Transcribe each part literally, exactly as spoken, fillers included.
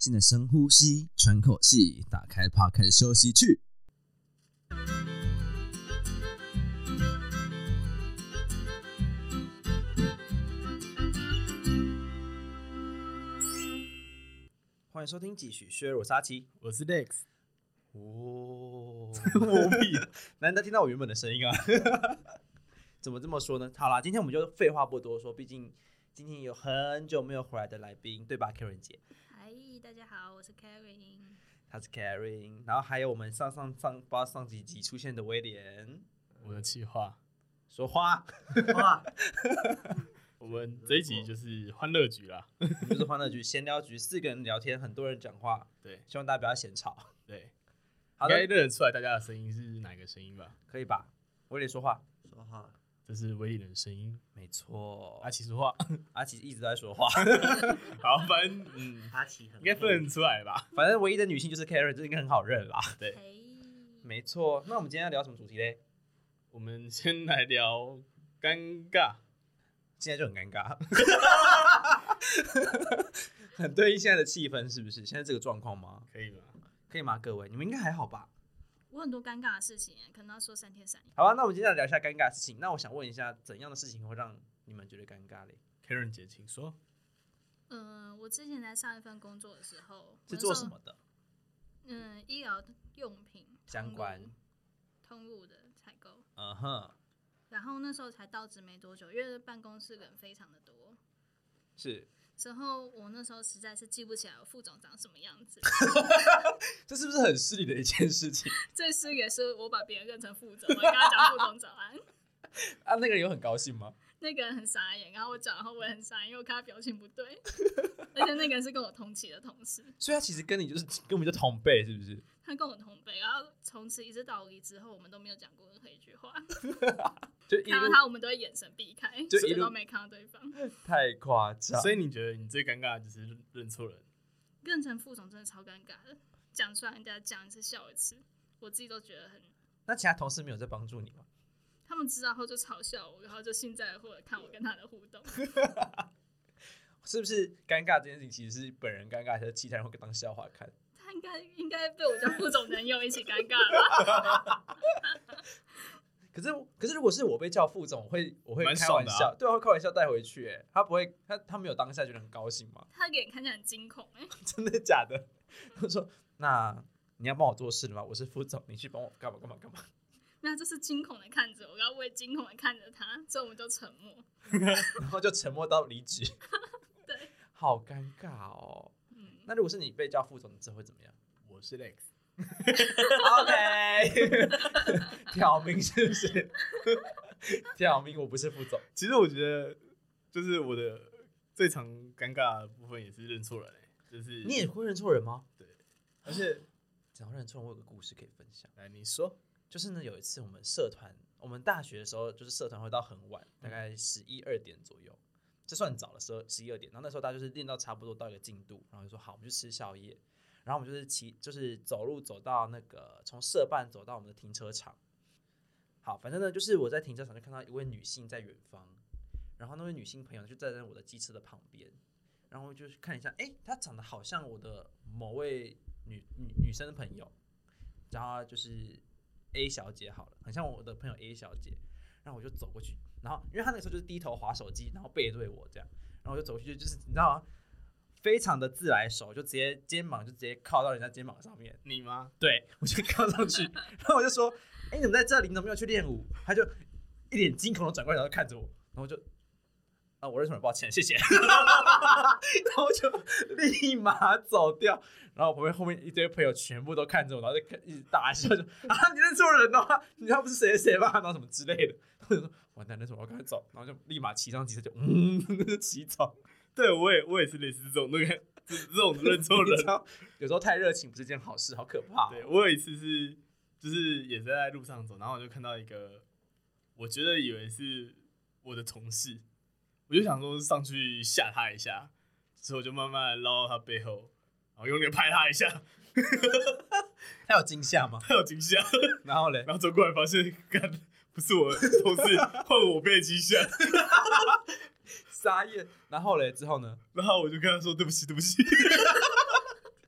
现在深呼吸，喘口气，打开 Podcast 休息去。欢迎收听继续削弱杀气， 我是 Dex。 哦，我屁，难得听到我原本的声音啊！怎么这么说呢？好啦，今天我们就废话不多说，毕竟今天有很久没有回来的来宾，对吧 ，Karen 姐？ 嗨，大家好，我是 Karen。 他是 Karen， 然后还有我们上上上不知道上几集出现的威廉， 我的企划说话话。我们这一集就是欢乐局啦， 我们就是欢乐局、闲聊局，四个人聊天，很多人讲话， 对， 希望大家不要嫌吵。 对， 好的， 应该认得出来大家的声音是哪个声音吧？ 可以吧？威廉说话， 说话， 这是威廉的声音， 没错。 阿奇说话， 阿奇一直都在说话。 好，反正嗯， 阿奇很应该分得出来吧？ 反正唯一的女性就是 Karen， 这应该很好认啦。 对， 没错。那我们今天要聊什么主题嘞？ 我们先来聊尴尬。 现在就很尴尬，很对应现在的气氛，是不是？现在这个状况吗？ 可以吗？ 可以吗？各位，你们应该还好吧？ 我很多尴尬的事情，可能要说三天三夜。 好啊，那我们今天来聊一下尴尬的事情。那我想问一下，怎样的事情会让你们觉得尴尬嘞 ？Karen 姐，请说。 嗯、呃，我之前在上一份工作的时候， 是做什么的？ 嗯，医疗用品相关通路的采购。 嗯哼。 然后那时候才到职没多久，因为办公室人非常的多。 是。 之后我那时候实在是记不起来我副总长什么样子。 这是不是很失礼的一件事情？ 最失礼的是我把别人认成副总，我跟他讲副总早安。 啊，那个人有很高兴吗？ 那个人很傻眼，然后我讲，然后我也很傻眼，因为我看他表情不对。而且那个人是跟我同期的同事， 所以他其实跟你就是根本就同辈，是不是？ 他跟我同辈，然后从此一直到我离职后，我们都没有讲过任何一句话。 就看到他，我们都会眼神避开， 就一直都没看到对方。 太夸张。 所以你觉得你最尴尬的就是认错人？ 认成副总真的超尴尬的，讲出来人家讲一次笑一次，我自己都觉得很。 那其他同事没有在帮助你吗？ 他们知道后就嘲笑我，然后就幸灾乐祸的看我跟他的互动。 是不是尴尬这件事情其实是本人尴尬，还是其他人会当笑话看？ 他应该应该被我叫副总男友一起尴尬了。 可是可是如果是我被叫副总，我会我会开玩笑， 啊、 对啊，会开玩笑带回去、欸。他不会，他他没有当下觉得很高兴吗？ 他脸看起来很惊恐哎、欸， 真的假的？他说：“那你要帮我做事了吗？我是副总，你去帮我干嘛干嘛干嘛。” 那就是惊恐的看着我，然后我也惊恐的看着他，所以我们就沉默， 然后就沉默到离职。 对， 好尴尬哦。嗯，那如果是你被叫副总，你之后会怎么样？ 我是 Lex。 OK， 挑明是不是？挑明我不是副总。 其实我觉得，就是我的最常尴尬的部分也是认错人、欸、就是你也会认错人吗？ 对，而且讲到认错人，我有个故事可以分享。 来，你说。 就是呢，有一次我们社团，我们大学的时候，就是社团会到很晚，大概十一二点左右，这算早的时候，十一二点。然后那时候大家就是练到差不多到一个进度，然后就说好，我们去吃宵夜。然后我们就是骑，就是走路走到那个从社办走到我们的停车场。好，反正呢，就是我在停车场就看到一位女性在远方，然后那位女性朋友就站在我的机车的旁边，然后就看一下，哎，她长得好像我的某位女女女生的朋友，然后就是。A 小姐好了，很像我的朋友 A 小姐，然后我就走过去，然后因为她那个时候就是低头滑手机，然后背对我这样，然后我就走过去，就是你知道吗？非常的自来熟，就直接肩膀就直接靠到人家肩膀上面。 你吗？ 对，我就靠上去，然后我就说：“哎、欸，你怎么在这里？你怎么没有去练舞？”他就一脸惊恐的转过来，然后看着我，然后就啊，我认错人，抱歉，谢谢。然后就立马走掉。然后我旁边后面一堆朋友全部都看着我，然后就一直大笑，就啊，你认错人了吗？你他不是谁谁吧？然后什么之类的。我就说完蛋，认错，我要赶快走。然后就立马骑上机车就嗯，就骑走。 对，我也我也是类似这种那个这种认错人。 有时候太热情不是件好事，好可怕、哦。 对，我有一次是就是也是在路上走，然后我就看到一个，我觉得以为是我的同事，我就想说上去吓他一下，之后就慢慢绕到他背后。然后用力拍他一下， 他有惊吓吗？ 他有惊吓， 然后嘞， 然后走过来发现，干不是我同事，换我被惊吓， 傻眼。然后嘞，之后呢？ 然后我就跟他说对不起，对不起。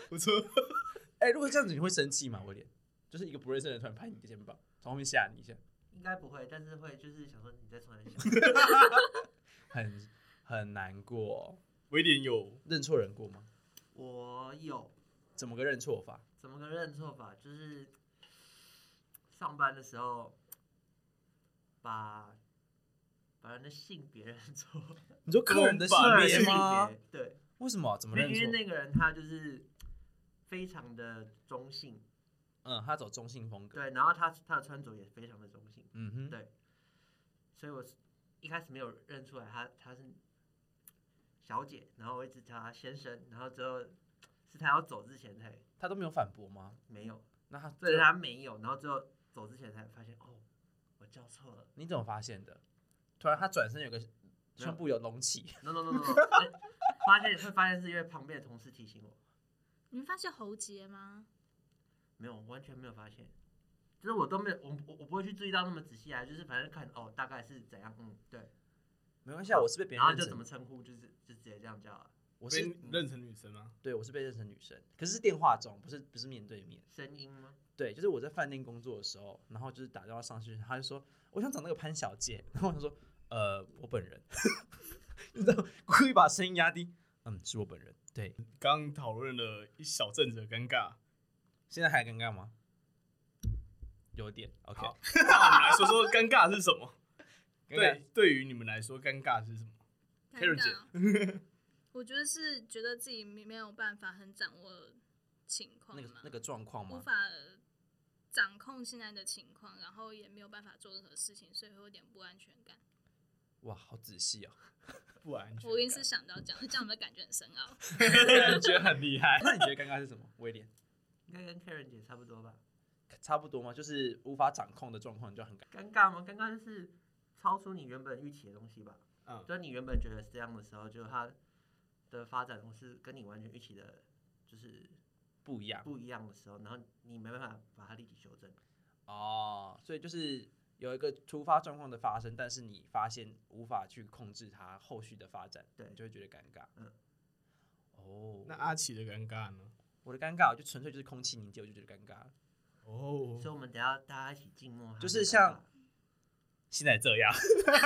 不错。 哎、欸，如果这样子你会生气吗？威廉，就是一个不认识的人突然拍你的肩膀，从后面吓你一下。 应该不会，但是会就是想说你在冲一下， 很很难过。 威廉有认错人过吗？ 我有。 怎么个认错法？ 怎么个认错法？就是上班的时候把把人的性别认错。 你说客人的性别吗？ 对。 为什么？怎么认错？ 因为那个人他就是非常的中性。 嗯，他走中性风格。 对，然后他他的穿着也非常的中性。 嗯哼。 对。所以我一开始没有认出来他他是小姐，然后我一直叫他先生，然后之后是他要走之前才。 他都没有反驳吗？ 没有。 那他对他没有，然后之后走之前才发现哦，我叫错了。 你怎么发现的？突然他转身有个胸部有隆起。 no no no no，, no 发现会发现是因为旁边的同事提醒我。 你们发现喉结吗？ 没有，完全没有发现。就是我都没有，我我我不会去注意到那么仔细啊，就是反正看哦，大概是怎样，嗯，对。 没关系啊，我是被别人然后就怎么称呼，就是就直接这样叫啊。 我是认成女生吗？ 对，我是被认成女生，可是是电话中，不是不是面对面。 声音吗？ 对，就是我在饭店工作的时候，然后就是打电话上去，他就说我想找那个潘小姐，然后我就说呃我本人，你知道故意把声音压低，嗯是我本人。对， 刚讨论了一小阵子的尴尬， 现在还尴尬吗？有点 OK。 好，那我们来说说尴尬是什么？对，对于你们来说，尴尬是什么 ？Karen 姐。 我觉得是觉得自己没有办法很掌握情况嘛， 那个那个状况吗？ 无法掌控现在的情况，然后也没有办法做任何事情，所以会有点不安全感。 哇，好仔细哦， 不安全感。 我一定是想到这样，这样我的感觉很深奥。 觉得很厉害。那你觉得尴尬是什么？威廉？ 应该跟 Karen 姐差不多吧？ 差不多吗？就是无法掌控的状况，你就很尴尬。尴尬吗？尴尬就是超出你原本预期的东西吧。 嗯， 就是你原本觉得是这样的时候，就它的发展是跟你完全预期的，就是不一样， 不一样的时候，然后你没办法把它立即修正。 哦，所以就是有一个突发状况的发生，但是你发现无法去控制它后续的发展， 对， 你就会觉得尴尬。 嗯， 哦，那阿奇的尴尬呢？ 我的尴尬就纯粹就是空气凝结，我就觉得尴尬了。 哦， 所以我们等一下大家一起静默， 就是像现在这样。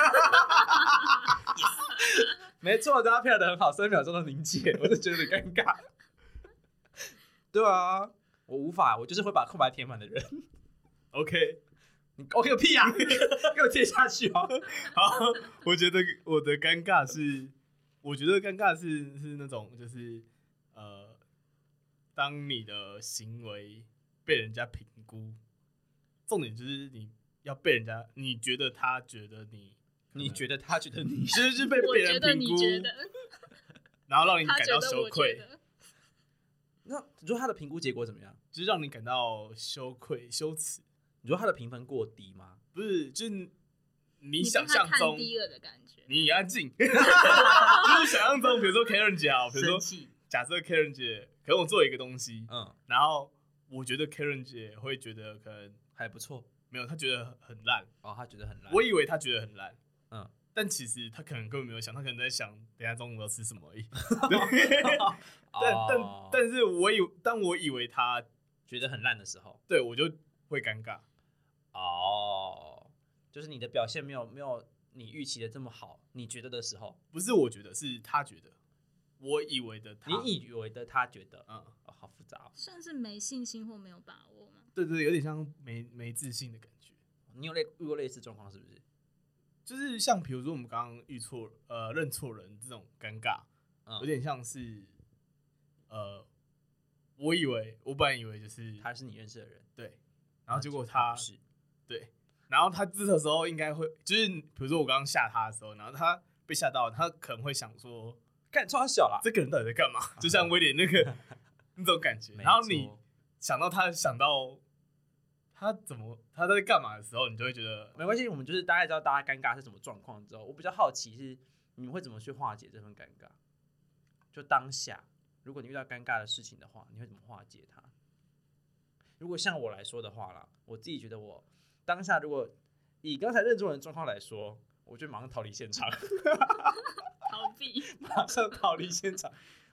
没错，大家配合的很好，三秒钟的凝结，我就觉得有点尴尬。对啊，我无法，我就是会把空白填满的人。 OK， 你 OK 个屁啊！给我接下去哦。 好，我觉得我的尴尬是，我觉得尴尬是是那种就是呃，当你的行为被人家评估，重点就是你要被人家，你觉得他觉得你。 你觉得他觉得你其实是被别人评估，然后让你感到羞愧。 那你说他的评估结果怎么样？ 就是让你感到羞愧、羞耻。 你说他的评分过低吗？ 不是，就是你想象中低了的感觉。 你安静，就是想象中，比如说 Karen 姐啊，比如说假设 Karen 姐可能我做一个东西，嗯，然后我觉得 Karen 姐会觉得可能还不错， 没有，她觉得很烂。 哦，她觉得很烂。 我以为她觉得很烂。 嗯， 但其实他可能根本没有想，他可能在想等一下中午要吃什么而已。但但但是我以当我以为他觉得很烂的时候， 对我就会尴尬。 哦，就是你的表现没有没有你预期的这么好，你觉得的时候， 不是我觉得，是他觉得，我以为的他， 你以为的他觉得，嗯，哦，好复杂、哦， 算是没信心或没有把握吗？ 对对，有点像没没自信的感觉。 你有类遇过类似状况是不是？ 就是像比如说我们刚刚遇错呃认错人这种尴尬，嗯、有点像是呃，我以为我本来以为就是他是你认识的人， 对，然后结果他不是， 对，然后他这个时候应该会就是比如说我刚刚吓他的时候，然后他被吓到，他可能会想说， 干超小啦， 这个人到底在干嘛？就像威廉那个那种感觉，然后你想到他想到。他怎么他在干嘛的时候，你就会觉得没关系。我们就是大概知道大家尴尬是什么状况之后，我比较好奇是你们会怎么去化解这份尴尬。就当下，如果你遇到尴尬的事情的话，你会怎么化解它？如果像我来说的话啦，我自己觉得我当下如果以刚才认错人的状况来说，我就马上逃离现场， 逃避， 马上逃离现场。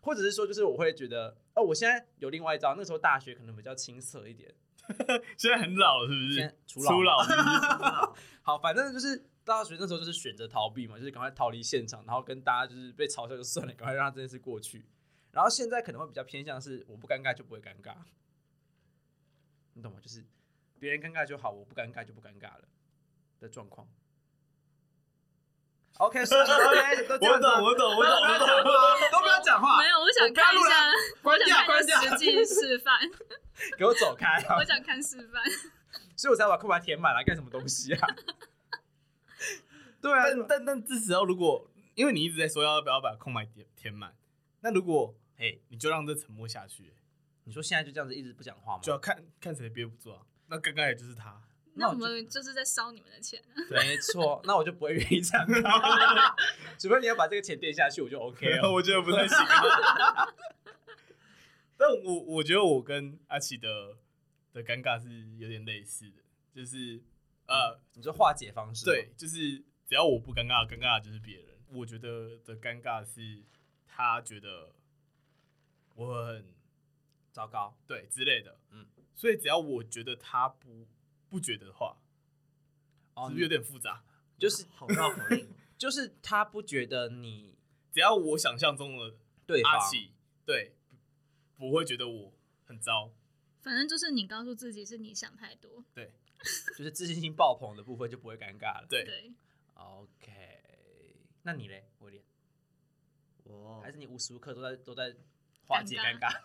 或者是说就是我会觉得哦，我现在有另外一招，那时候大学可能比较青涩一点， 现在很老了是不是？ 现在初初老老是不是好，反正就是大学那时候就是选择逃避嘛，就是赶快逃离现场，然后跟大家就是被嘲笑就算了，赶快让这件事过去。然后现在可能会比较偏向是我不尴尬就不会尴尬，你懂吗？就是别人尴尬就好，我不尴尬就不尴尬了的状况。OK， 是 OK， 都这样子啊我懂，我懂，我懂，我懂。 都不要讲话没，有，我想看一下，我关掉想看关掉一下实际示范， 给我走开啊！ 我想看示范。 所以我才把空白填满了，干什么东西啊？对啊， 但但但这时候如果因为你一直在说要不要把空白填填满，那如果嘿， 你就让这沉默下去， 你说现在就这样子一直不讲话吗？ 就要看看谁憋不住啊。那刚刚也就是他， 那我们就是在烧你们的钱。 没错，那我就不会愿意这样搞，除非你要把这个钱垫下去，我就 OK 了。 我觉得不太行、啊。但我我觉得我跟阿奇的的尴尬是有点类似的，就是呃， 你说化解方式， 对，就是只要我不尴尬，尴尬的就是别人。我觉得的尴尬是他觉得我很糟糕， 对之类的， 嗯， 所以只要我觉得他不不觉得的话， 哦是不是有点复杂？ 就是好绕口令， 就是他不觉得你只要我想象中的对方阿奇对不会觉得我很糟， 反正就是你告诉自己是你想太多。 对就是自信心爆棚的部分就不会尴尬了。 对， 对， ，OK， 那你嘞，威廉？ 我还是你无时无刻都在都在化解尴尬？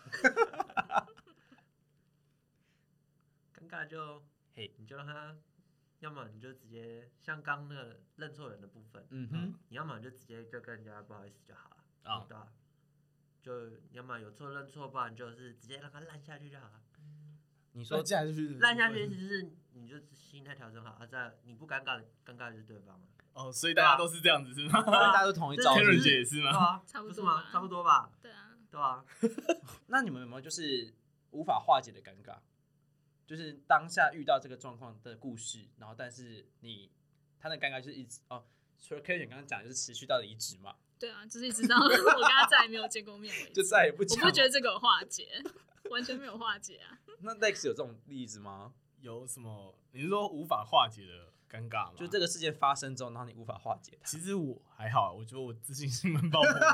尴尬就嘿， 你就让他，要么你就直接像刚那个认错人的部分， 嗯哼， 你要么你就直接就跟人家不好意思就好了， 啊对吧？就要么有错认错，不然就是直接让他烂下去就好了。 你说说接下来就是烂下去意思就是你就心态调整好，啊，再你不尴尬，尴尬就是对方了。 哦，所以大家都是这样子是吗？ 大家都同一招这天伦是不是姐也是吗？ 对啊， 差不多不是吗吧？ 差不多吧， 对啊， 对啊。 那你们有没有就是无法化解的尴尬？就是当下遇到这个状况的故事，然后但是你他的尴尬就是一直哦，除了 K 选刚刚讲就是持续到离职嘛， 对啊，就是一直到我跟他再也没有见过面为就止。 再也不讲。 我不觉得这个有化解，完全没有化解啊。 那 Lex 有这种例子吗？ 有什么？你是说无法化解的尴尬吗？ 就这个事件发生之后，然后你无法化解它。 其实我还好，我觉得我自信心蛮爆棚的，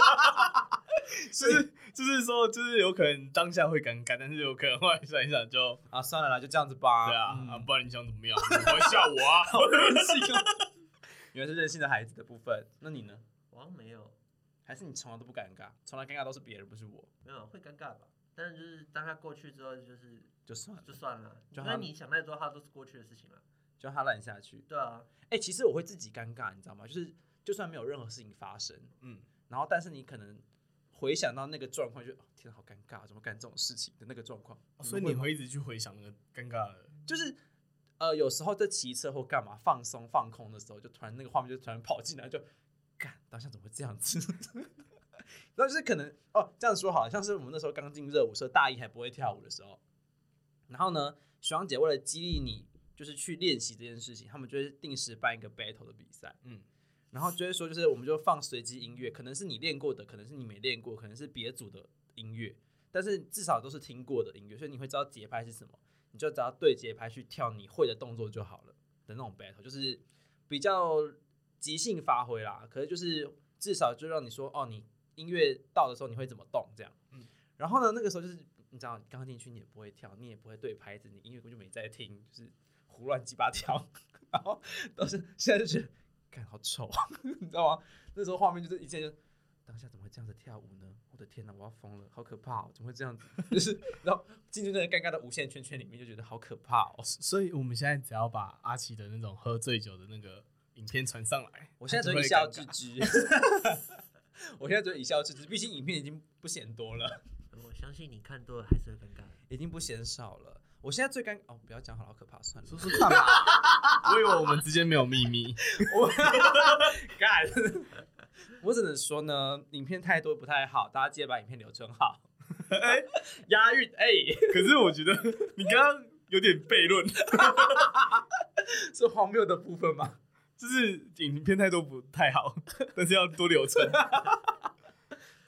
就是就是说，就是有可能当下会尴尬，但是有可能后来想一想就， 啊，算了啦，就这样子吧。 对啊， 嗯啊，不然你想怎么样？你不会笑我啊？ 好任性哦。原来是任性的孩子的部分。那你呢？ 我好像没有， 还是你从来都不尴尬，从来尴尬都是别人，不是我， 没有会尴尬吧？但是就是当他过去之后，就是就算了， 就算了， 就他因为你想太多，它都是过去的事情了。 就让他烂下去。 对啊， 哎、欸，其实我会自己尴尬，你知道吗？就是就算没有任何事情发生， 嗯， 然后但是你可能回想到那个状况，就、哦、天啊，好尴尬，怎么干这种事情的那个状况、 哦所以你会一直去回想那个尴尬的， 就是呃，有时候在骑车或干嘛放松放空的时候，就突然那个画面就突然跑进来，就干当下怎么会这样子？然后就是可能哦，这样说好了，像是我们那时候刚进热舞社，大一还不会跳舞的时候，然后呢，学长姐为了激励你，就是去练习这件事情，他们就会定时办一个 battle 的比赛， 嗯， 然后就会说，就是我们就放随机音乐，可能是你练过的，可能是你没练过，可能是别组的音乐，但是至少都是听过的音乐，所以你会知道节拍是什么，你就只要对节拍去跳你会的动作就好了的那种 battle， 就是比较即兴发挥啦。可是就是至少就让你说，哦，你音乐到的时候你会怎么动这样，嗯，然后呢，那个时候就是你知道，刚进去你也不会跳，你也不会对拍子，你音乐根本就没在听，就是胡乱鸡巴跳，然后都是现在就觉得，看好丑，你知道吗？那时候画面就是一切就当下怎么会这样子跳舞呢？我的天哪，我要疯了，好可怕哦！怎么会这样子？就是然后进入那个尴尬的无限圈圈里面，就觉得好可怕哦。 所以我们现在只要把阿奇的那种喝醉酒的那个影片传上来， 我现在只会一笑置之。我现在只会一笑置之，毕竟影片已经不嫌多了。 我相信你看多了还是会尴尬的。 已经不嫌少了。我现在最尴哦，不要讲好了，好可怕，算了。 说说看吧。我以为我们之间没有秘密。 我干，我只能说呢，影片太多不太好，大家记得把影片留存好。 哎， 押韵哎。 可是我觉得你刚刚有点悖论， 是荒谬的部分吗？ 就是影片太多不太好，但是要多留存。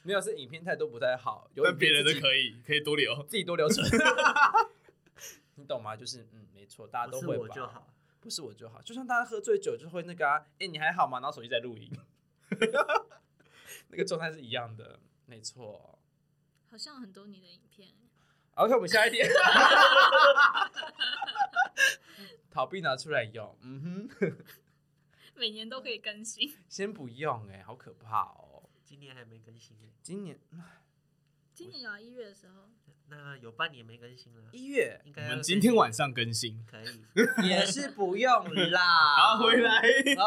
没有，是影片态度不太好，有但别人的以可以，可以多留。 自己多留存。你懂吗？就是嗯，没错，大家都不是会吧。 我就好。 不是我就好，就像大家喝醉酒就会那个啊，哎、欸，你还好吗？然后手机在录音，那个状态是一样的，没错。 好像有很多你的影片。 OK， 我们下一点，逃避拿出来用，嗯哼， 每年都可以更新。 先不用哎、欸，好可怕哦。 今年还没更新耶， 今年今年有啊，一月的时候。 那有半年没更新了。 一月， 我应该们今天晚上更新， 可以。 也是不用啦。 好，回来。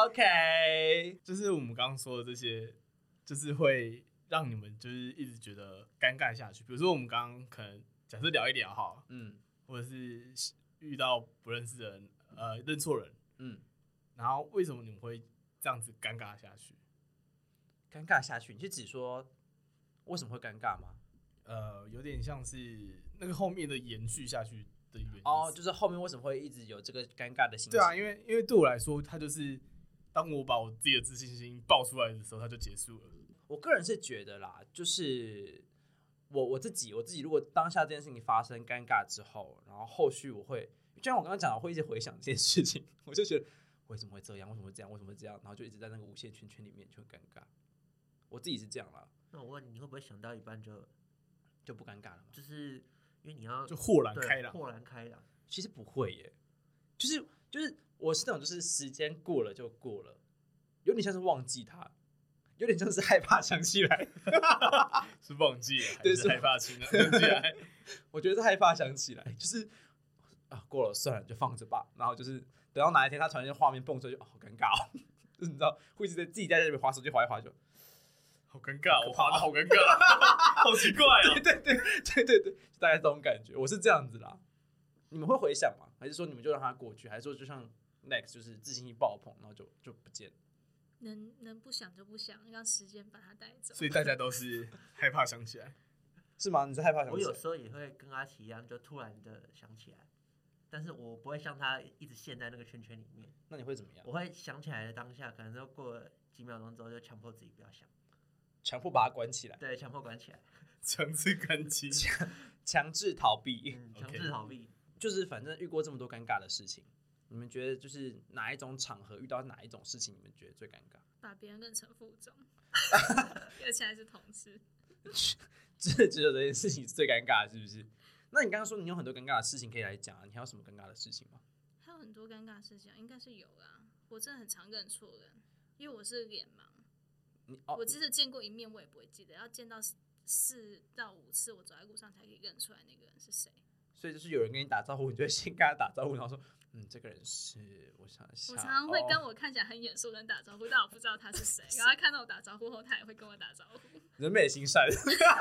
OK， 就是我们刚刚说的这些，就是会让你们就是一直觉得尴尬下去。比如说我们刚刚可能假设聊一聊哈， 嗯或者是遇到不认识的人，呃，认错人， 嗯， 然后为什么你们会这样子尴尬下去？ 尴尬下去，你是指说为什么会尴尬吗？ 呃，有点像是那个后面的延续下去的原因。 哦，就是后面为什么会一直有这个尴尬的心情？ 对啊，因为因为对我来说，它就是当我把我自己的自信心爆出来的时候，它就结束了。 我个人是觉得啦，就是我我自己我自己，如果当下这件事情发生尴尬之后，然后后续我会，就像我刚刚讲的，我会一直回想这件事情，我就觉得为什么会这样，为什么会这样，为什么会这样，然后就一直在那个无限圈圈里面就很尴尬。我自己是这样啦， 那我问你，你会不会想到一半就就不尴尬了吗？ 就是因为你要就豁然对开朗。 豁然开朗。 其实不会耶，就是就是我是那种就是时间过了就过了，有点像是忘记它，有点像是害怕想起来。 是忘记了，还对是是害怕起来？想起来， 我觉得是害怕想起来，就是啊过了算了就放着吧，然后就是等到哪一天他突然间画面蹦出来就，哦好尴尬哦，就是你知道会一直在自己在这边滑手机滑一滑就好尴尬，我滑的好尴尬，好奇怪哦。 对对对对对对，大概这种感觉，我是这样子啦。你们会回想吗？还是说你们就让它过去？还是说就像 Next 就是自信心爆棚，然后就就不见了？ 能能不想就不想，让时间把它带走。 所以大家都是害怕想起来。 是吗？你是害怕想我起来？ 有时候也会跟阿奇一样，就突然的想起来，但是我不会像他一直陷在那个圈圈里面。 那你会怎么样？ 我会想起来的当下，可能就过了几秒钟之后，就强迫自己不要想， 强迫把它关起来， 对，强迫关起来， 强制关机， 强制逃避， 嗯，强 OK 制逃避。 就是反正遇过这么多尴尬的事情，你们觉得就是哪一种场合遇到哪一种事情，你们觉得最尴尬？ 把别人认成副总，而且还是同事。 这只有这件事情是最尴尬的，是不是？那你刚刚说你有很多尴尬的事情可以来讲啊，你还有什么尴尬的事情吗？ 还有很多尴尬的事情，应该是有啦。我真的很常认错人，因为我是脸盲。 你哦， 我即使见过一面，我也不会记得，要见到四到五次，我走在路上才可以认出来那个人是谁。 所以就是有人跟你打招呼，你就会先跟他打招呼，然后说，嗯，这个人是，我想一下， 我常常会跟哦、 我看起来很眼熟的人打招呼，但我不知道他是谁。然后他看到我打招呼后，他也会跟我打招呼。 人美心善，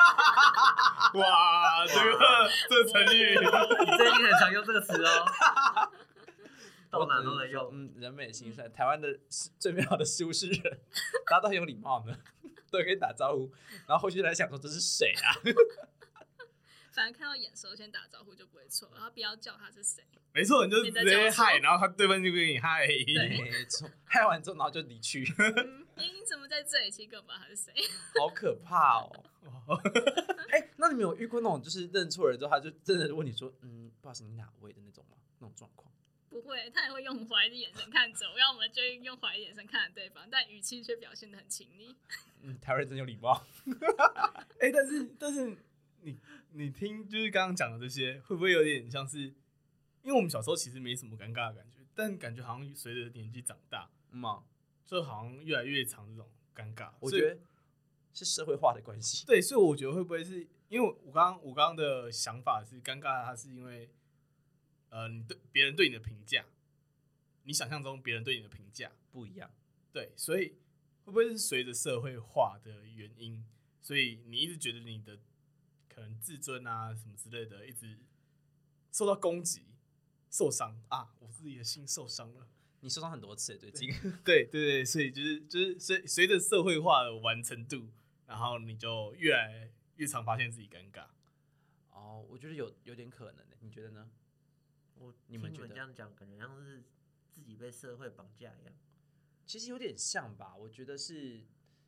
哇，这个这个成语， 你最近很常用这个词哦，到哪都能用。 嗯，人美心善，台湾的最美好的事物是人，大家都很有礼貌呢，都可以打招呼，然后后续来想说这是谁啊？ 反正看到眼熟先打招呼就不会错，然后不要叫他是谁。 没错，你就直接嗨，然后他对方就跟你嗨。 没错，嗨完之后然后就离去， 嗯，你怎么在这里？其实根本不知道他是谁。 好可怕哦！哎、欸，那你们有遇过那种就是认错人之后，他就真的问你说，嗯，不好意思，你哪位的那种吗？那种状况？ 不会，他也会用怀疑的眼神看着我，要么就用怀疑的眼神看着对方，但语气却表现得很亲昵。 嗯，台湾人真有礼貌。 哎、欸，但是但是你你听就是刚刚讲的这些，会不会有点像是？因为我们小时候其实没什么尴尬的感觉，但感觉好像随着年纪长大， 嗯啊， 就好像越来越长这种尴尬。 我觉得是社会化的关系。 对，所以我觉得会不会是因为我刚刚我刚刚的想法是尴尬，它是因为呃，你对别人对你的评价，你想象中别人对你的评价不一样。 对，所以会不会是随着社会化的原因，所以你一直觉得你的可能自尊啊什么之类的，一直受到攻击。受伤啊！我自己的心受伤了。 你受伤很多次，最近。 对对对，所以就是就是随随着社会化的完成度，然后你就越来越常发现自己尴尬。 哦，我觉得有有点可能的，你觉得呢？ 我你们觉得听你们这样讲，感觉像是自己被社会绑架一样。 其实有点像吧，我觉得是，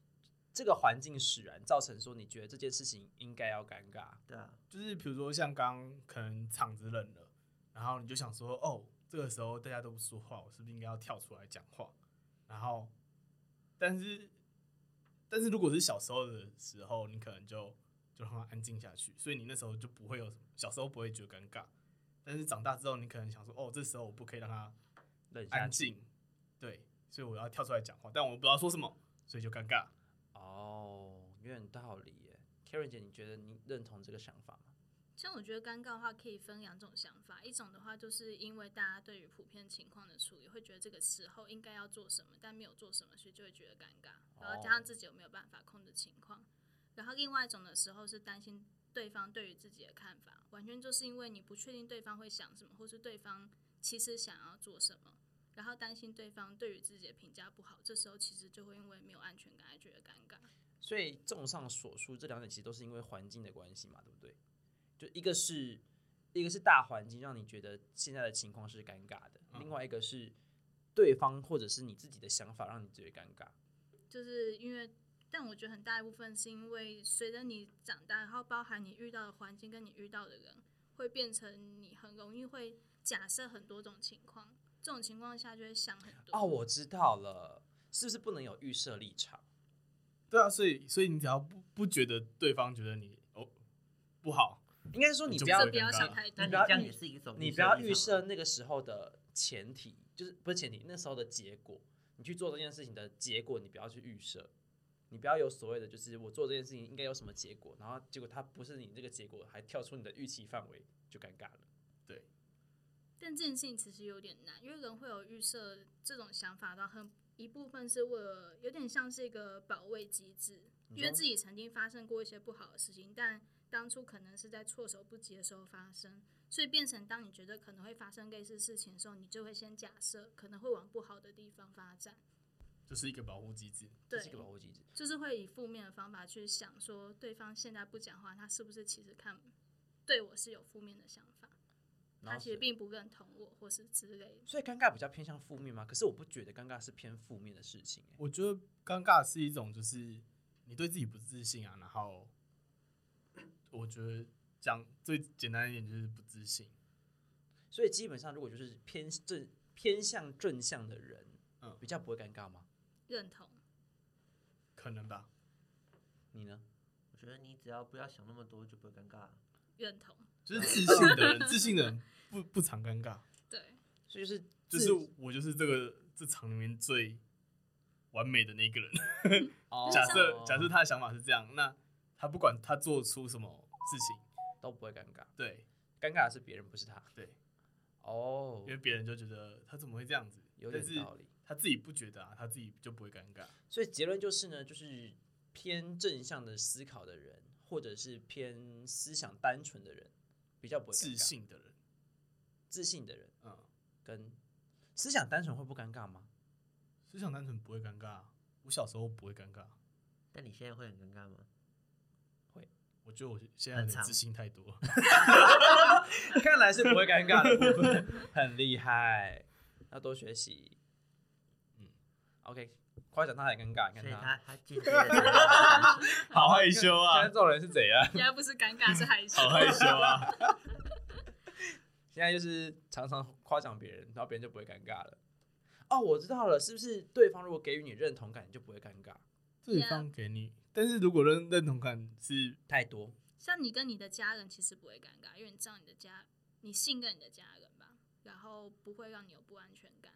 这个环境使然，造成说你觉得这件事情应该要尴尬。 对啊， 就是比如说像刚可能场子冷了，然后你就想说，哦，这个时候大家都不说话，我是不是应该要跳出来讲话？然后，但是，但是如果是小时候的时候，你可能就就让他安静下去，所以你那时候就不会有什么，小时候不会觉得尴尬。但是长大之后，你可能想说，哦，这时候我不可以让他安静，对，所以我要跳出来讲话，但我不知道说什么，所以就尴尬。 哦，有点道理耶。Karen 姐，你觉得你认同这个想法吗？ 像我觉得尴尬的话，可以分两种想法。一种的话，就是因为大家对于普遍情况的处理，会觉得这个时候应该要做什么，但没有做什么，所以就会觉得尴尬。然后加上自己有没有办法控制情况。然后另外一种的时候是担心对方对于自己的看法，完全就是因为你不确定对方会想什么，或是对方其实想要做什么，然后担心对方对于自己的评价不好，这时候其实就会因为没有安全感而觉得尴尬。 所以综上所述，这两点其实都是因为环境的关系嘛，对不对？就一个是一个是大环境让你觉得现在的情况是尴尬的，嗯、另外一个是对方或者是你自己的想法让你觉得尴尬。 就是因为，但我觉得很大一部分是因为随着你长大，然后包含你遇到的环境跟你遇到的人，会变成你很容易会假设很多种情况，这种情况下就会想很多。 哦，我知道了，是不是不能有预设立场？ 对啊，所以所以你只要不不觉得对方觉得你哦不好， 应该说你不要不要想太多， 但你这样也是一种你不要预设那个时候的前提，就是不是前提，那时候的结果，你去做这件事情的结果，你不要去预设，你不要有所谓的就是我做这件事情应该有什么结果，然后结果它不是你这个结果，还跳出你的预期范围，就尴尬了。 对。 但这件事情其实有点难，因为人会有预设这种想法的很一部分是为了有点像是一个保卫机制，因为自己曾经发生过一些不好的事情，但当初可能是在措手不及的时候发生，所以变成当你觉得可能会发生类似事情的时候，你就会先假设可能会往不好的地方发展， 就是一个保护机制。 对， 这是一个保护机制， 就是会以负面的方法去想说对方现在不讲话，他是不是其实看对我是有负面的想法，他其实并不认同我或是之类的。 所以尴尬比较偏向负面吗？可是我不觉得尴尬是偏负面的事情、欸、 我觉得尴尬是一种就是你对自己不自信啊，然后我觉得讲最简单一点就是不自信。 所以基本上如果就是偏正偏向正向的人，嗯，比较不会尴尬吗？ 认同， 可能吧。 你呢？ 我觉得你只要不要想那么多，就不会尴尬了。 认同， 就是自信的人，自信的人不不常尴尬。 对， 所以就是就是我就是这个这场里面最完美的那个人。 哦、 假设假设他的想法是这样，那他不管他做出什么事情都不会尴尬。 对， 尴尬的是别人，不是他。 对， 哦， 因为别人就觉得他怎么会这样子， 有点道理。 他自己不觉得啊，他自己就不会尴尬。 所以结论就是呢，就是偏正向的思考的人，或者是偏思想单纯的人，比较不会尴尬。 自信的人， 自信的人， 嗯， 跟思想单纯会不尴尬吗？ 思想单纯不会尴尬，我小时候不会尴尬。 但你现在会很尴尬吗？ 会， 我觉得我现在的自信太多了。 看来是不会尴尬的部分，很厉害，要多学习。嗯 ，OK， 夸奖他很尴尬，你看所以他， 他他间接的好害羞啊！ 现在这种人是怎样？ 原来不是尴尬，是害羞。 好害羞啊！ 现在就是常常夸奖别人，然后别人就不会尴尬了。哦，我知道了，是不是对方如果给予你认同感，你就不会尴尬？ 对方给你，但是如果认认同感是太多， 像你跟你的家人其实不会尴尬，因为你知道你的家，你信任你的家人吧，然后不会让你有不安全感。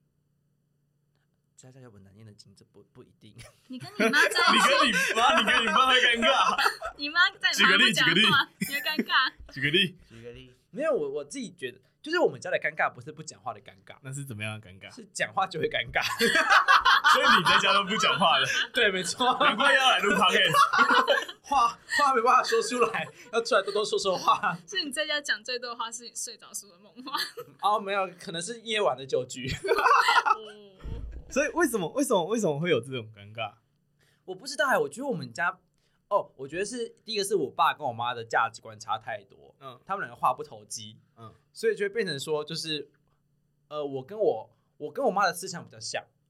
家家有本难念的经，这不不一定。 你跟你妈在一起， 你跟你妈，你跟你妈会尴尬。 你妈在旁边不讲话，你会尴尬。 举个例， 举个例， 没有，我我自己觉得，就是我们家的尴尬不是不讲话的尴尬， 那是怎么样的尴尬？ 是讲话就会尴尬。 所以你在家都不讲话了？ 对，没错， 难怪要来录 podcast。 话话没办法说出来，要出来多多说说话。 是你在家讲最多的话，是你睡着时的梦话。 哦，没有，可能是夜晚的酒局。 哦所以为什么为什么为什么会有这种尴尬？ 我不知道哎，我觉得我们家，哦，我觉得是第一个是我爸跟我妈的价值观差太多，嗯，他们两个话不投机，嗯，所以就会变成说，就是，呃，我跟我我跟我妈的思想比较像，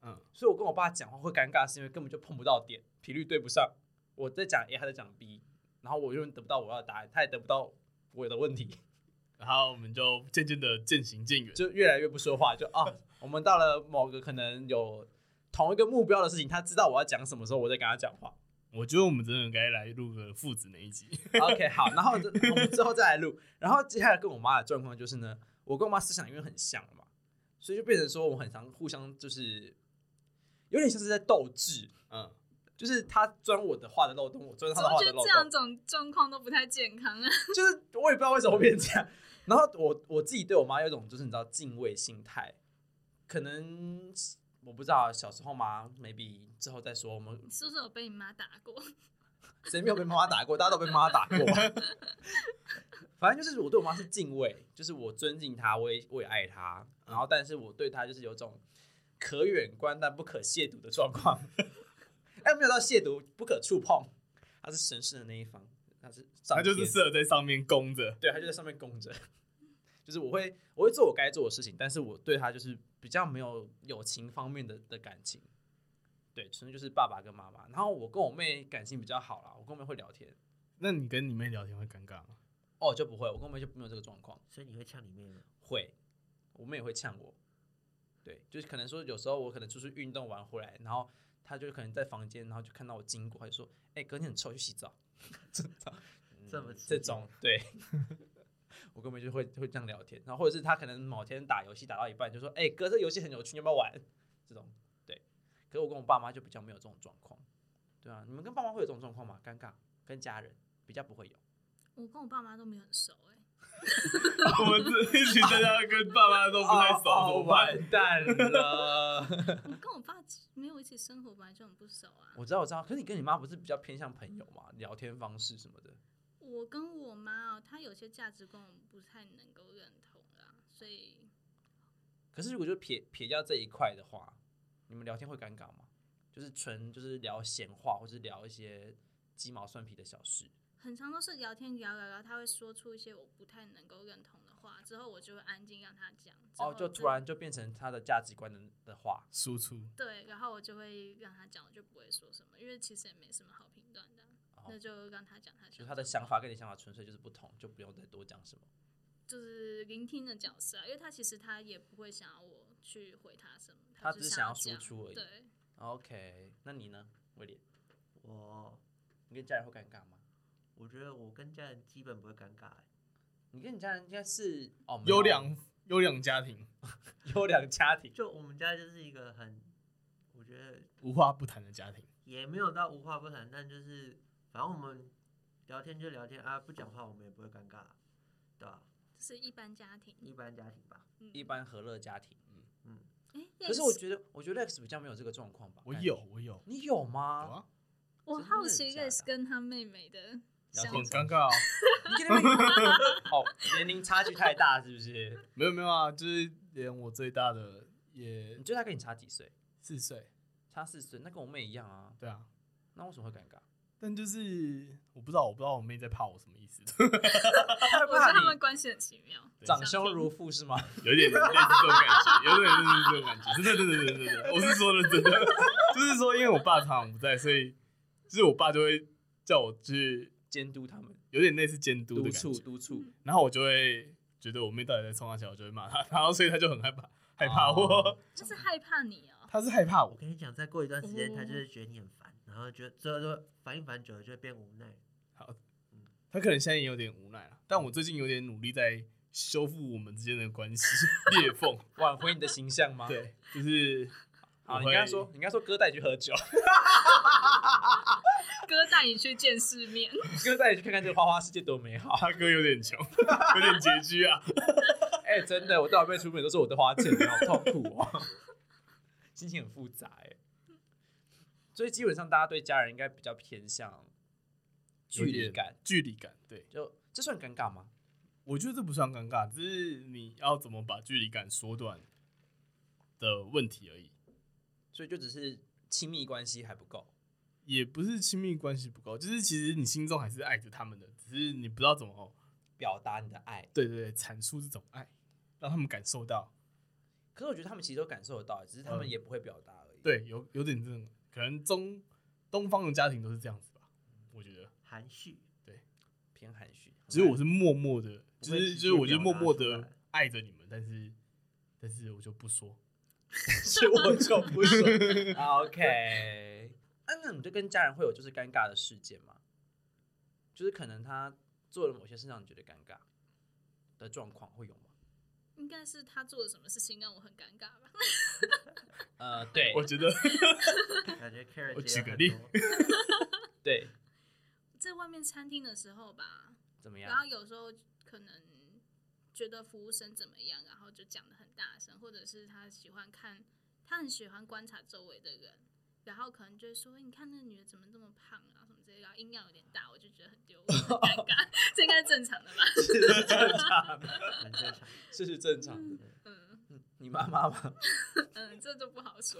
嗯， 所以我跟我爸讲话会尴尬，是因为根本就碰不到点，频率对不上。我在讲 A， 他在讲 B， 然后我永远得不到我要的答案，他也得不到我的问题， 然后我们就渐渐的渐行渐远， 就越来越不说话。就啊，我们到了某个可能有同一个目标的事情，他知道我要讲什么时候，我再跟他讲话。 我觉得我们真的该来录个父子那一集。 OK， 好，然后我们之后再来录。然后接下来跟我妈的状况就是呢，我跟我妈思想因为很像嘛，所以就变成说我们很常互相就是有点像是在斗智， 嗯， 就是他钻我的话的漏洞，我钻他的话的漏我觉得这两洞， 种状况都不太健康啊。 就是我也不知道为什么会变成这样。然后我我自己对我妈有一种就是你知道敬畏心态，可能我不知道小时候嘛 ，maybe 之后再说。我们你是不是有被你妈打过？ 谁没有被妈妈打过？大家都被妈妈打过吧。反正就是我对我妈是敬畏，就是我尊敬她，我也我也爱她，然后但是我对她就是有种可远观但不可亵渎的状况。哎，没有到亵渎，不可触碰。她是神圣的那一方，她是上他天， 就是适合在上面供着。 对，她就在上面供着。就是我会我会做我该做的事情，但是我对她就是比较没有友情方面的的感情。对，纯粹就是爸爸跟妈妈。然后我跟我妹感情比较好啦，我跟我妹会聊天。 那你跟你妹聊天会尴尬吗？ 哦，就不会，我跟我妹就没有这个状况。 所以你会呛你妹吗？ 会，我妹也会呛我。对，就是可能说有时候我可能出去运动完回来，然后她就可能在房间，然后就看到我经过，她就说：“哎、欸，隔天很臭，去洗澡。”这种、嗯、 这么这种对。我根本就会会这样聊天，然后或者是他可能某天打游戏打到一半就说：“哎、欸，哥，这游戏很有趣，你要不要玩？”这种对。可是我跟我爸妈就比较没有这种状况，对啊，你们跟爸妈会有这种状况吗？尴尬，跟家人比较不会有。 我跟我爸妈都没有很熟哎、 我们这一群大家跟爸妈都不太熟， 哦、 怎么办？ 完蛋了！ 我跟我爸没有一起生活，本来就很不熟啊。 我知道，我知道，可是你跟你妈不是比较偏向朋友吗？聊天方式什么的。 我跟我妈哦，她有些价值观我们不太能够认同啦，所以。 可是如果就撇撇掉这一块的话，你们聊天会尴尬吗？就是纯就是聊闲话，或是聊一些鸡毛蒜皮的小事。 很常都是聊天聊聊聊，他会说出一些我不太能够认同的话，之后我就会安静让他讲。 哦，就突然就变成他的价值观 的, 的话输出。 对，然后我就会让他讲，我就不会说什么，因为其实也没什么好评断的、啊哦，那就让他讲他想。 就是他的想法跟你想法纯粹就是不同，就不用再多讲什么。 就是聆听的角色、啊，因为他其实他也不会想要我去回他什么， 他只是想要输出而已。 对 ，OK， 那你呢，威廉？ 我， 你跟家人会尴尬吗？ 我觉得我跟家人基本不会尴尬、欸。 你跟你家人应该是哦优良优良家庭， 优良家庭。 就我们家就是一个很，我觉得无话不谈的家庭， 也没有到无话不谈，但就是反正我们聊天就聊天啊，不讲话我们也不会尴尬，对吧、啊？ 是一般家庭， 一般家庭吧， 嗯、 一般和乐家庭。 嗯嗯。 欸、 可是我觉得，我觉得 Lex 比较没有这个状况吧。 我有，我有。 你有吗？ 有啊。 我好奇 Lex 跟他妹妹的。 很尴尬哦， 你跟你哦，年龄差距太大是不是？ 没有没有啊，就是连我最大的也， 你最大跟你差几岁？ 四岁， 差四岁，那跟我妹一样啊。 对啊， 那为什么会尴尬？ 但就是我不知道，我不知道我妹在怕我什么意思。 我觉得他们关系很奇妙， 长兄如父是吗？ 有点类似这种感觉，有点类似这种感觉，真的真的真的真的，我是说的真的，就是说因为我爸常常不在，所以就是我爸就会叫我去。 监督他们， 有点类似监督的督感觉， 促督促。 然后我就会觉得我妹到底在冲她笑，我就会骂她，然后所以她就很害怕，害怕我。 她是害怕你哦。 她是害怕我。 我跟你讲，再过一段时间，她就会觉得你很烦，然后觉得之后就烦一烦久了就会变无奈。 好，嗯，她可能现在也有点无奈了，但我最近有点努力在修复我们之间的关系裂缝， 挽回你的形象吗？ 对，就是。 好，你刚才说，你刚才说哥带你去喝酒。 哥带你去见世面， 哥带你去看看这个花花世界多美好。 他哥有点穷，有点拮据啊。 哎、欸，真的，我带我妹出门都是我的花钱，好痛苦哦，心情很复杂哎。所以基本上大家对家人应该比较偏向距离感， 距离感，对， 就这算尴尬吗？ 我觉得这不算尴尬，只是你要怎么把距离感缩短的问题而已。 所以就只是亲密关系还不够。 也不是亲密关系不够，就是其实你心中还是爱着他们的，只是你不知道怎么表达你的爱。 对对对，阐述这种爱，让他们感受到。 可是我觉得他们其实都感受得到，只是他们也不会表达而已。嗯、 对，有有点这种，可能中东方的家庭都是这样子吧，我觉得含蓄， 偏含蓄。 其实我是默默的， 不会直接就是就是我就默默的表达出来爱着你们，但是但是我就不说。 是我就不说。OK， 那、啊、那你就跟家人会有就是尴尬的事件吗？就是可能他做了某些事让你觉得尴尬的状况会有吗？ 应该是他做了什么事情让我很尴尬吧？ 呃，对， 我觉得感觉 Karen 我姐有举个例很多对， 在外面餐厅的时候吧， 怎么然后样？ 有时候可能觉得服务生怎么样，然后就讲的很大声，或者是他喜欢看，他很喜欢观察周围的人，然后可能就会说：“你看那个女的怎么这么胖啊，什么之类的，然后音量有点大，我就觉得很丢脸，很尴尬。”这应该是正常的吧？ 是正常的， 很正常。 这是正常的。 嗯嗯，你妈妈吗？ 嗯，这就不好说。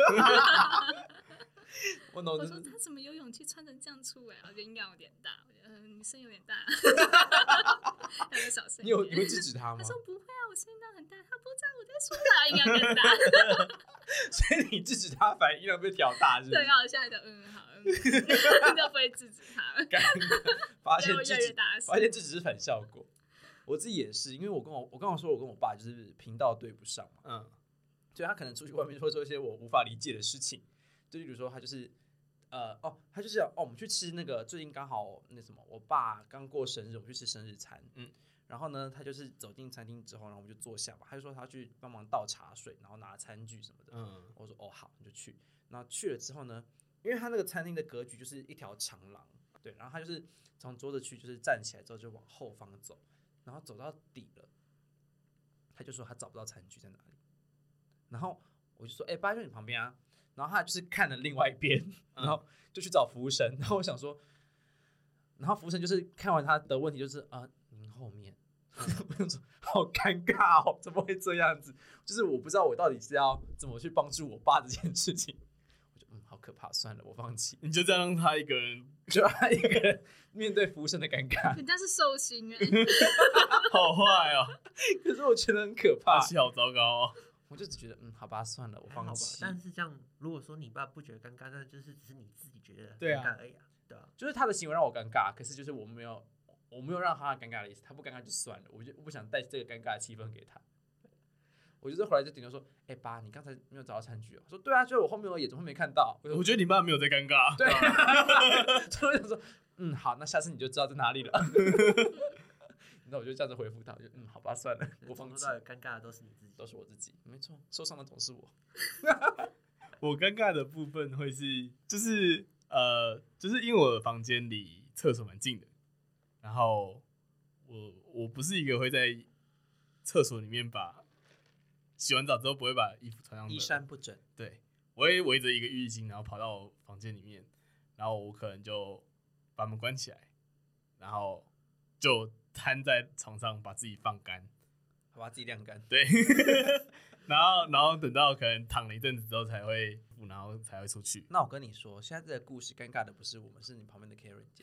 我懂， 我说就是他怎么有勇气穿成这样出来？我觉得音量有点大，我觉得嗯，你声音有点大，要有小声一点。 你有你会制止他吗他？说不会啊，我声音量很大，他不知道我在说他，音量更大。 所以你制止他，反而音量被调大，是不对， 是？ 然后下一个嗯好，嗯，就不会制止他了， 尴尬，发现越来越制止， 大声发。现制止是反效果。我自己也是，因为我跟我我刚刚说，我跟我爸就是频道对不上嘛， 嗯所以他可能出去外面会做一些我无法理解的事情，就例如说他就是呃哦，他就是哦，我们去吃那个最近刚好那什么，我爸刚过生日，我们去吃生日餐，嗯，然后呢，他就是走进餐厅之后，然后我们就坐下嘛，他就说他要去帮忙倒茶水，然后拿餐具什么的， 嗯我说哦好，你就去。然后去了之后呢，因为他那个餐厅的格局就是一条长廊，对，然后他就是从桌子去，就是站起来之后就往后方走，然后走到底了，他就说他找不到餐具在哪里，然后我就说，哎、欸，爸就你旁边啊，然后他就是看了另外一边，然后就去找服务生，然后我想说，然后服务生就是看完他的问题就是啊，您、呃、后面。我就说好尴尬哦，怎么会这样子？就是我不知道我到底是要怎么去帮助我爸这件事情。我就嗯，好可怕，算了，我放弃。 你就这样让他一个人， 就他一个人面对服务生的尴尬， 人家是寿星哎， 好坏哦， 可是我觉得很可怕发。气好糟糕哦。 我就只觉得嗯，好吧，算了，我还好吧放弃。 但是这样，如果说你爸不觉得尴尬，那就是只是你自己觉得对啊尴尬而已啊，对啊。 就是他的行为让我尴尬，可是就是我没有，我没有让他尴尬的意思，他不尴尬就算了，我就不想带这个尴尬的气氛给他。我就是后来就顶多说，哎、欸、爸，你刚才没有找到餐具哦。我说对啊，就是我后面有眼，怎么会没看到？我我觉得你爸没有在尴尬， 对，所以我想说，嗯，好，那下次你就知道在哪里了。那我就这样子回复他，我就嗯，好吧，算了，我放弃从头，到尾尴尬的都是你自己。 都是我自己，没错，受伤的总是我。 我尴尬的部分会是，就是呃，就是因为我的房间离厕所蛮近的，然后我我不是一个会在厕所里面把洗完澡之后不会把衣服穿上的衣衫不整， 对，我会围着一个浴巾，然后跑到我房间里面，然后我可能就把门关起来，然后就瘫在床上把自己放干， 好吧，自己晾干。 对，然后然后等到可能躺了一阵子之后才会，然后才会出去。 那我跟你说，现在这个故事尴尬的不是我们，是你旁边的 Karen 姐。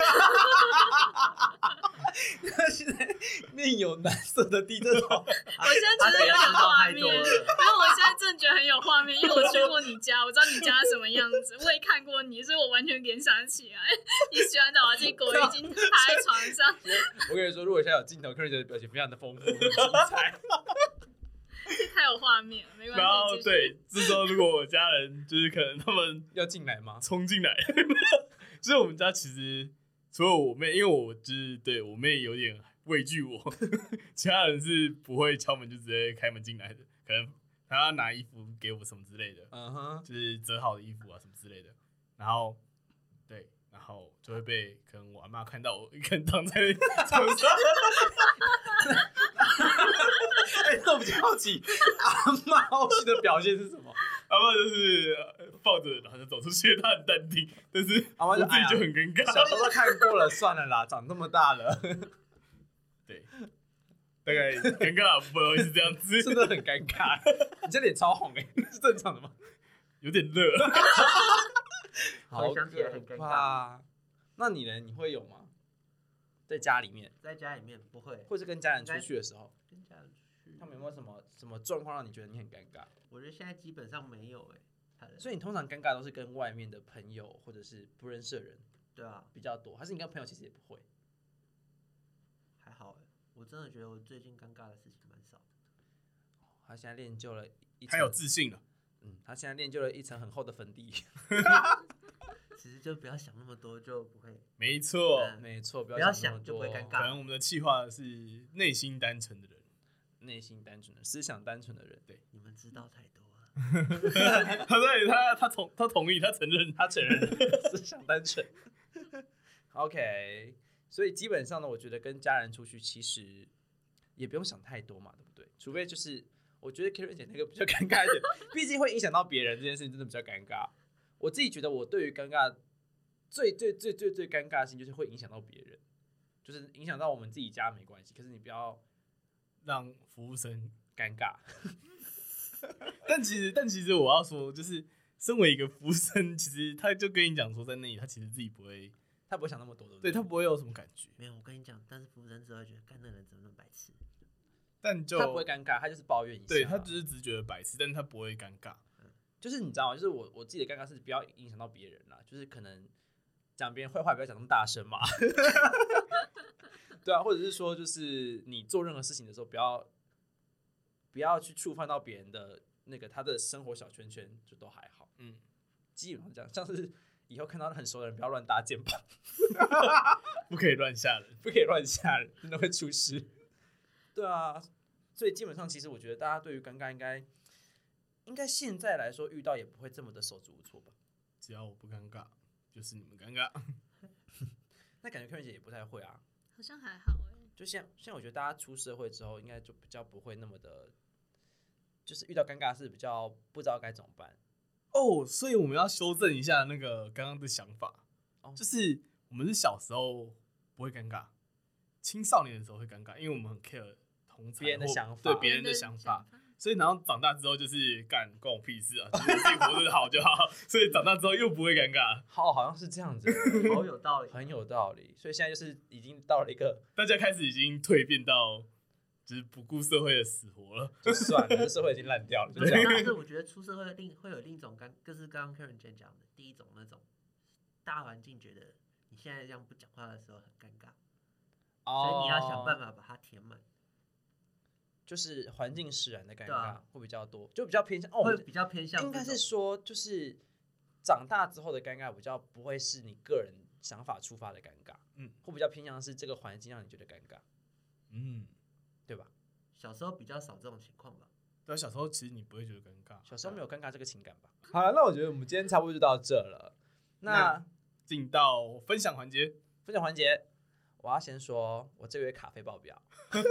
他现在面有难色的低着头， 我现在觉得有点画面，因为太多了我现在真的觉得很有画面，因为我去过你家，我知道你家什么样子，我也看过你，所以我完全联想起来。你洗完澡把自己裹已经趴在床上， 我跟你说，如果现在有镜头，Karen 姐的表情非常的丰富，很精彩。 太有画面了，没关系。 然后继续， 对，这时候如果我家人就是可能他们要进来吗？ 冲进来，就是我们家其实除了我妹，因为我就是对我妹有点畏惧我，其他人是不会敲门就直接开门进来的，可能他要拿衣服给我什么之类的， 嗯哼， 就是折好的衣服啊什么之类的，然后对，然后就会被可能我阿嬷看到我一个人躺在床上。 哎，那我比较好奇，阿嬷后续的表现是什么？ 阿嬷就是呃放着，然后就走出去，她很淡定，但是阿嬷就我自己就很尴尬。 小时候都看过了，算了啦，长那么大了， 对，大概尴尬的部分会是这样子， 真的很尴尬。你这脸超红哎、欸，是正常的吗？ 有点热。 好回想起来很尴可怕。那你呢？你会有吗？在家里面， 在家里面不会， 或是跟家人出去的时候， 跟家人去， 他们有没有什么什么状况让你觉得你很尴尬？ 我觉得现在基本上没有哎、 他的所以你通常尴尬都是跟外面的朋友或者是不认识的人对啊， 比较多，还是你跟朋友其实也不会？ 还好哎，我真的觉得我最近尴尬的事情蛮少。 他现在练就了一层， 太有自信了。 嗯，他现在练就了一层很厚的粉底。 其实就不要想那么多，就不会。 没错， 嗯没错，不不要想那么多想就不会尴可能我们的企划是内心单纯的人， 内心单纯的、思想单纯的人。 对， 你们知道太多了。 他对他他同他同意，他承认， 他承认思想单纯。OK， 所以基本上呢，我觉得跟家人出去其实也不用想太多嘛，对不对？除非就是我觉得 Karen 姐那个比较尴尬一点，毕竟会影响到别人这件事情，真的比较尴尬。我自己觉得我对于尴尬最最最最最尴尬的事情就是会影响到别人，就是影响到我们自己家没关系，可是你不要让服务生。 尴尬。 但其实但其实我要说，就是身为一个服务生，其实他就跟你讲说，在那里他其实自己不会， 他不会想那么多，对不对对？ 他不会有什么感觉， 没有，我跟你讲，但是服务生只会觉得，干那人怎么那么白痴？ 但就他不会尴尬，他就是抱怨一下。 对他只是只觉得白痴，但他不会尴尬。 就是你知道吗？就是我我自己的尴尬是不要影响到别人啦，就是可能讲别人坏话不要讲那么大声嘛，对啊，或者是说就是你做任何事情的时候不要不要去触犯到别人的那个他的生活小圈圈，就都还好， 嗯， 基本上这样，像是以后看到很熟的人不要乱搭肩膀， 不可以乱吓人， 不可以乱吓人，真的会出事。对啊，所以基本上其实我觉得大家对于尴尬应该。应该现在来说遇到也不会这么的手足无措吧？ 只要我不尴尬，就是你们尴尬。 那感觉 Karen 姐也不太会啊， 好像还好哎、 就像像我觉得大家出社会之后，应该就比较不会那么的，就是遇到尴尬是比较不知道该怎么办。 哦，所以我们要修正一下那个刚刚的想法， 哦就是我们是小时候不会尴尬，青少年的时候会尴尬，因为我们很 care 同才别人的或想法对别人的想法。所以然后长大之后就是干关我屁事啊，就是自己活得好就好。所以长大之后又不会尴尬， 好，好像是这样子， 好有道理， 很有道理。所以现在就是已经到了一个， 大家开始已经蜕变到就是不顾社会的死活了， 就算了，这社会已经烂掉了，就这对， 样。 但是我觉得出社会另会有另一种尴，就是刚刚 Karen 姐讲的，第一种那种大环境觉得你现在这样不讲话的时候很尴尬，所以你要想办法把它填满， 就是环境使然的尴尬对啊会比较多，就比较偏向哦， 会比较偏向应该这种是说，就是长大之后的尴尬比较不会是你个人想法出发的尴尬， 嗯， 会比较偏向是这个环境让你觉得尴尬， 嗯， 对吧？ 小时候比较少这种情况吧。 对啊，小时候其实你不会觉得尴尬， 小时候没有尴尬这个情感吧？好了，那我觉得我们今天差不多就到这了。那那进到分享环节， 分享环节，我要先说，我这个月卡费爆表。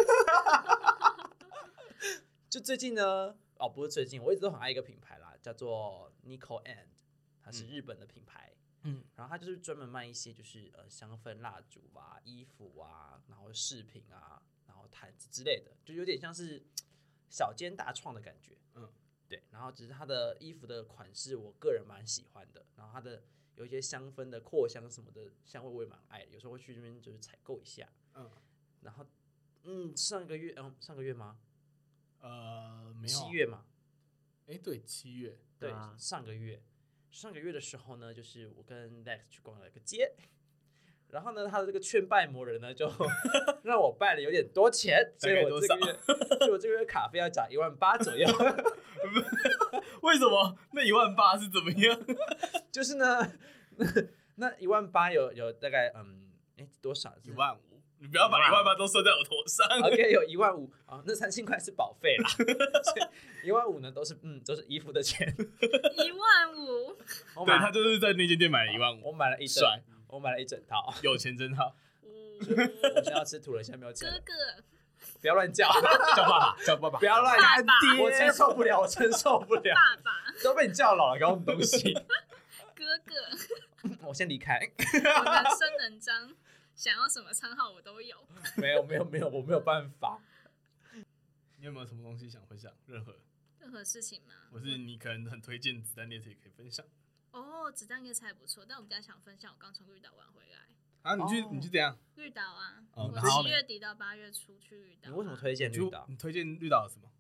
就最近呢，哦，不是最近，我一直都很爱一个品牌啦，叫做 Nico and， 它是日本的品牌， 嗯， 然后它就是专门卖一些就是呃香氛蜡烛啊、衣服啊，然后饰品啊，然后毯子之类的，就有点像是小间大创的感觉， 嗯， 对。然后只是它的衣服的款式，我个人蛮喜欢的，然后它的有一些香氛的扩香什么的香味我也蛮爱的，有时候会去那边就是采购一下， 嗯， 然后嗯上个月嗯上个月吗？ 呃，没有七月嘛， 哎、欸，对，七月， 对， 啊上个月，上个月的时候呢，就是我跟 Lex 去逛了个街，然后呢，他的这个劝败魔人呢，就让我败了有点多钱，所以我这个月，所以我这个月卡费要缴一万八左右。 为什么？那一万八是怎么样？ 就是呢，那一万八有有大概嗯，哎、欸、多少？ 一万五。你不要把一万八都算在我头上。 OK， 有一万五啊，那三千块是保费啦，一万五呢都是嗯都是衣服的钱。 一万五， 对，他就是在那间店买了一万五， 我买了一整，我买了一整套， 有钱真好。 我现在要吃土了，现在没有钱了。 哥哥， 不要乱叫， 叫爸爸，叫爸爸， 不要乱爸爸叫，我承受不了，我承受不了， 爸爸， 都被你叫老了，搞什么东西？ 哥哥， 我先离开。 我人生能张。想要什么称号我都有， 没有没有没有，我没有办法。 你有没有什么东西想分享？任何任何事情吗？ 或是你可能很推荐子弹列车也可以分享。 哦，子弹列车还不错，但我比较想分享我刚从绿岛玩回来。 啊，你去、 哦、 你去怎样？ 绿岛啊， 哦、 我七月底到八月初去绿岛、啊。 你为什么推荐绿岛？ 你推荐绿岛什么？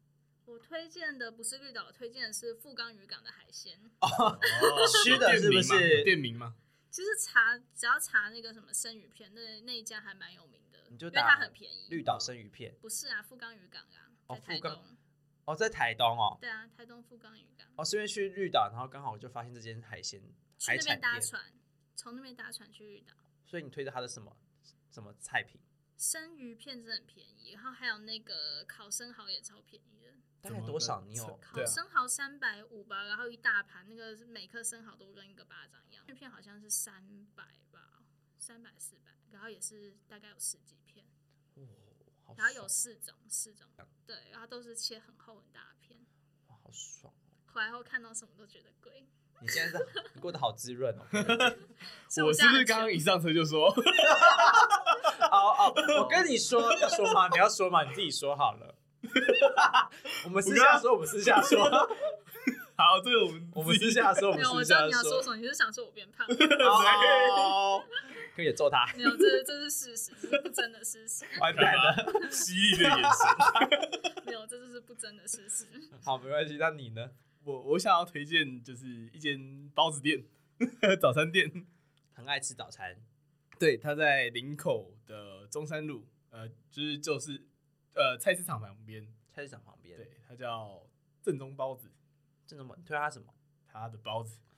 我推荐的不是绿岛，我推荐的是富冈渔港的海鲜。 哦，吃的是不是？ 店名吗？ 其实查只要查那个什么生鱼片，那那一家还蛮有名的， 你就因为它很便宜。 绿岛生鱼片不是啊，富冈渔港啊，在台东。 哦， 哦，在台东哦。 对啊，台东富冈渔港。 哦，是因为去绿岛，然后刚好我就发现这间海鲜海产店， 去那边搭船，从那边搭船去绿岛。 所以你推的它的什么什么菜品？ 生鱼片真的很便宜，然后还有那个烤生蚝也超便宜的。 大概多少？你有烤生蚝三百五吧，然后一大盘，那个每颗生蚝都跟一个巴掌一样。生鱼片好像是三百吧，三百四百，然后也是大概有十几片。 哦，好爽， 然后有四种，四种，对，然后都是切很厚很大片。 哇，好爽哦！ 回来后看到什么都觉得贵。 你现在是你过得好滋润哦。 我是不是刚刚一上车就说？ 哦哦，我跟你说要说吗？你要说吗？你自己说好了。我们私下说，我们私下说。 好，这个我们我们私下说，我们私下说。 没有，我知道你要说什么，你是想说我变胖？ 哦，可以揍他。 没有，这这是事实，这是不争的事实。 完蛋了， 犀利的眼神。 没有，这就是不争的事实。 好，没关系。那你呢？ 我我想要推荐就是一间包子店，早餐店， 很爱吃早餐。 对，他在林口的中山路，呃，就是就是呃菜市场旁边。 菜市场旁边。 对，它叫正宗包子。 正宗包，你推它什么？ 它的包子。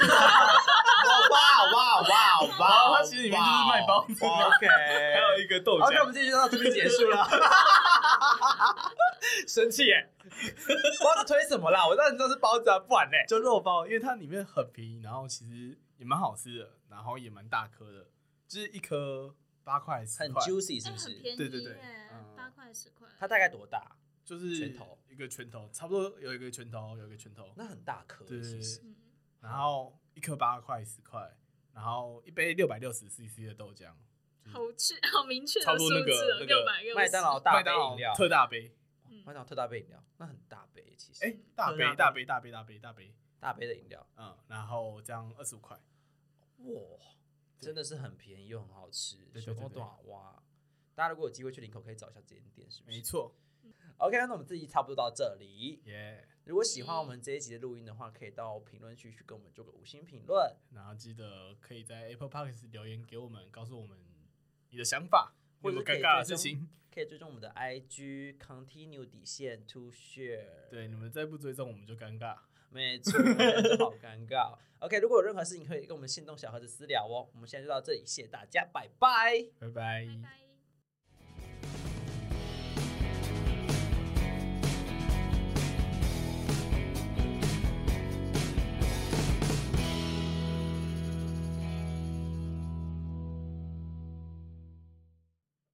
哇哇哇哇！ 它其实里面就是卖包子。 OK， 还有一个豆浆。 OK， 我们这期就到这边结束了。生气耶！包子推什么啦？我当然知道是包子啊，不然嘞， 就肉包，因为它里面很便宜，然后其实也蛮好吃的，然后也蛮大颗的，就是一颗八块十块， 很 juicy 是不是？ 很便宜， 对对对， 八块十块。 它大概多大？ 就是拳头， 一个拳头，差不多有一个拳头，有一个拳头， 那很大颗， 对对对。然后一颗八块十块，然后一杯六百六十 C C 的豆浆， 好确好明确的差不多那个那个麦当劳大杯饮料， 特大杯， 麦当劳特大杯饮料，那很大杯其实， 哎，大杯大杯大杯大杯大杯大杯的饮料， 嗯，然后这样二十五块， 哇，真的是很便宜又很好吃， 对对对对，哇，大家如果有机会去林口，可以找一下这间店，是不是？ 没错。 OK， 那我们这集差不多到这里。 耶！ Yeah. 如果喜欢我们这一集的录音的话，可以到评论区去跟我们做个五星评论， 然后记得可以在 Apple Podcast 留言给我们，告诉我们你的想法， 或者有尴尬的事情， 可以追踪我们的 I G continue 底线 to share。 对，你们再不追踪我们就尴尬。 没错，就好尴尬。OK， 如果有任何事情可以跟我们限动小盒子私聊哦。我们现在就到这里，谢谢大家，拜拜， 拜拜。 拜拜。